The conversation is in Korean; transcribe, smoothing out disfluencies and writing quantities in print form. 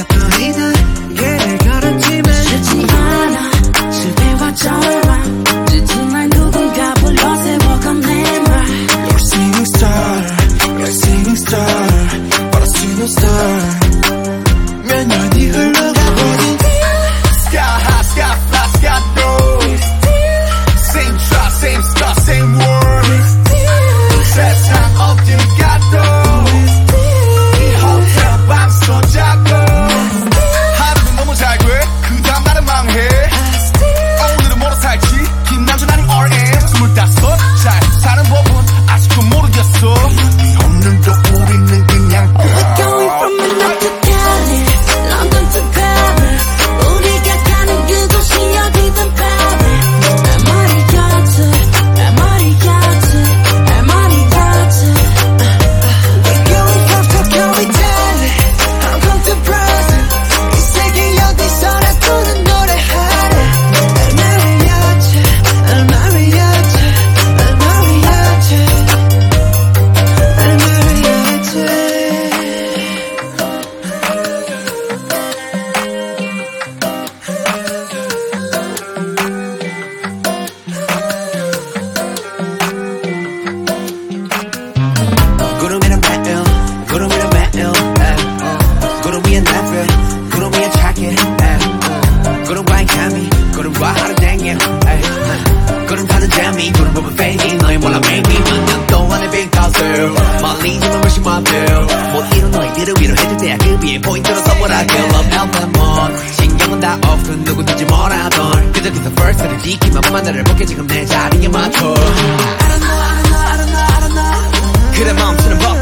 너희들 길을 걸었지만 쉽지 않아 실패와 절망 지지만 누군가 불러 세워간 내말 You're a singing star, you're a singing star, but a single star. 몇 년이 흘러가버린 Sky high, sky fly, sky low. Same try, same star, same world. 세상 어딜 가도 이 호텔 방송 잡고 하루는 너무 잘 돼, 그 다음 날은 망해. 오늘은 뭐로 살지, 김남준 아닌 RM 25살 사는 법은 아직도 모르겠어. 없는데 우리는 그냥 We're going from Manhattan to Cali, London to Paris. 우리가 가는 그곳이 어디든 Paris. We're going from Tokyo, Italy, Hong Kong to Brazil. 이 세계 어디서나 부는 노래하래. El mariachi, el mariachi, el mariachi, el mariachi. 구름이란 매일, 구름이란 매일, 구름 위에 날վել, 구름 위에 착해, 구름과의 케미, 구름과 하루 댕겨, 구름 타는 재미, 구름 보면 fading, 너희 몰라 maybe 몇 년 동안의 big hustle, 멀리 지만 훨씬 멋져, 못 이룬 너희들을 위로해줄 때야 그 위에 포인트로 선물할게. Love Elton Mon, 신경은 다 off, 누구든지 뭐라던, 그저 기서 first를 지키면 만나를 볼게 지금 내 자리에 맞춰. I don't know, I don't know, I don't know, I don't know. 그래 멈추는 법